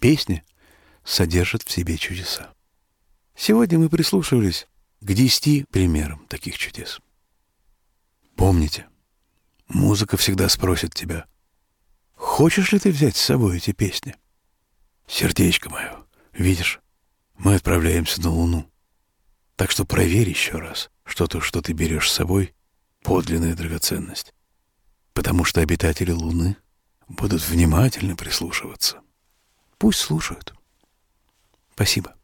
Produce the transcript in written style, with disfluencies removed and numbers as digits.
Песня содержит в себе чудеса. Сегодня мы прислушивались к 10 примерам таких чудес. Помните, музыка всегда спросит тебя: хочешь ли ты взять с собой эти песни? Сердечко мое, видишь, мы отправляемся на Луну. Так что проверь еще раз, что то, что ты берешь с собой, подлинная драгоценность. Потому что обитатели Луны будут внимательно прислушиваться. Пусть слушают. Спасибо.